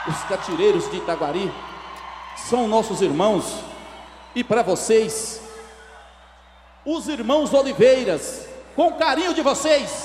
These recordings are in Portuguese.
Os catireiros de Itaguari são nossos irmãos. E para vocês, os irmãos Oliveiras, com carinho de vocês.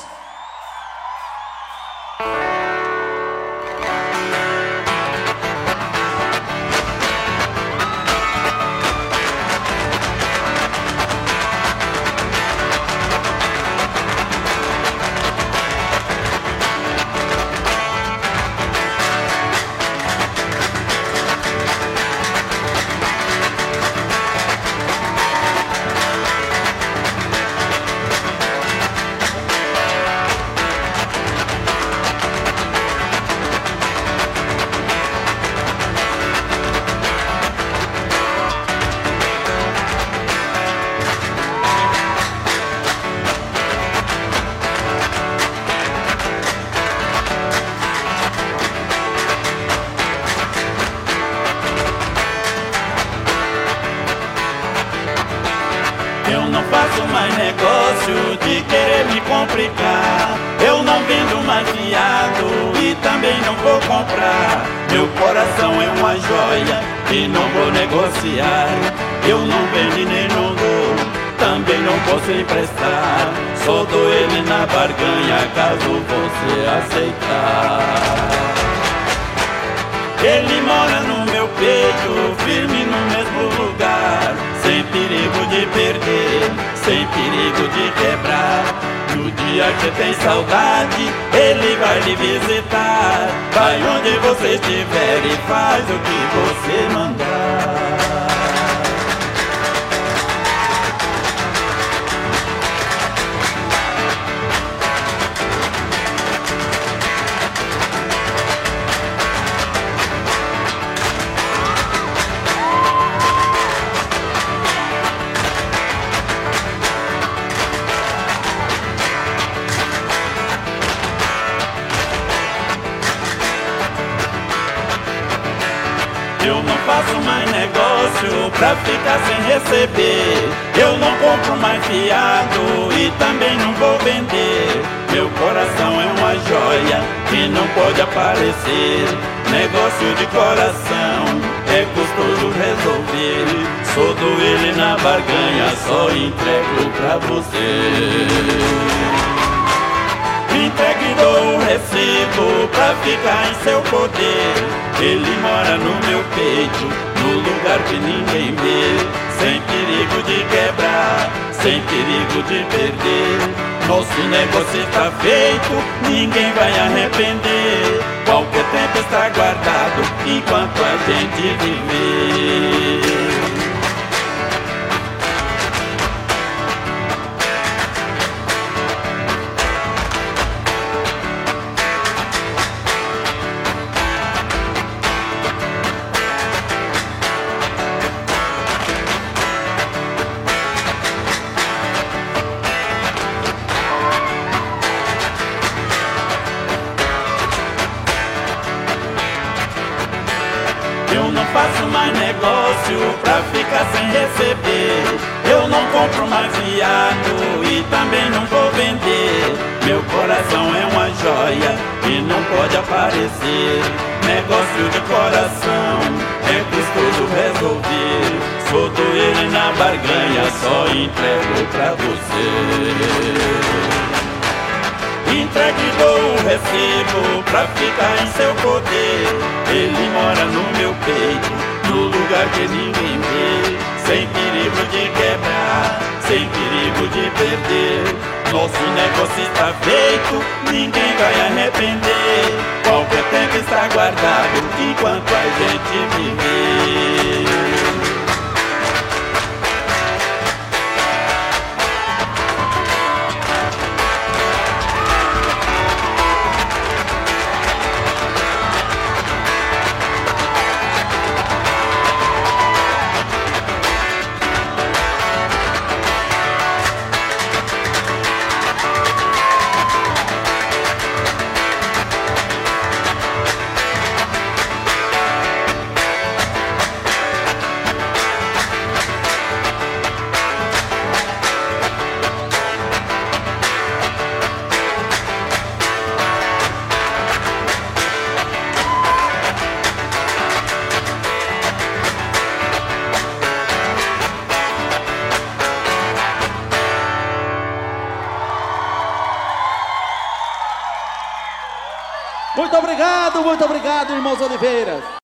Eu não faço mais negócio de querer me complicar. Eu não vendo mais fiado e também não vou comprar. Meu coração é uma joia e não vou negociar. Eu não vendo e nem não dou, também não posso emprestar. Só dou ele na barganha caso você aceitar. Ele mora no meu peito, firme no mesmo lugar, sem perigo de perder, sem perigo de quebrar. No dia que tem saudade, ele vai lhe visitar. Vai onde você estiver e faz o que você mandar. Eu não faço mais negócio pra ficar sem receber. Eu não compro mais fiado e também não vou vender. Meu coração é uma joia que não pode aparecer. Negócio de coração é custoso resolver. Só dou ele na barganha, só entrego pra você. Entregue e dou um recibo pra ficar em seu poder. Ele mora no meu peito, no lugar que ninguém vê. Sem perigo de quebrar, sem perigo de perder. Nosso negócio está feito, ninguém vai arrepender. Qualquer tempo está guardado, enquanto a gente viver. Eu não faço mais negócio pra ficar sem receber. Eu não compro mais fiado e também não vou vender. Meu coração é uma joia que não pode aparecer. Negócio de coração é custoso resolver. Só dou ele na barganha, só entrego pra você. Entregue e dou um recibo pra ficar em seu poder. Ele mora no meu peito, no lugar que ninguém vê. Sem perigo de quebrar, sem perigo de perder. Nosso negócio está feito, ninguém vai arrepender. Qualquer tempo está guardado, enquanto a gente viver. Muito obrigado, irmãos Oliveiras.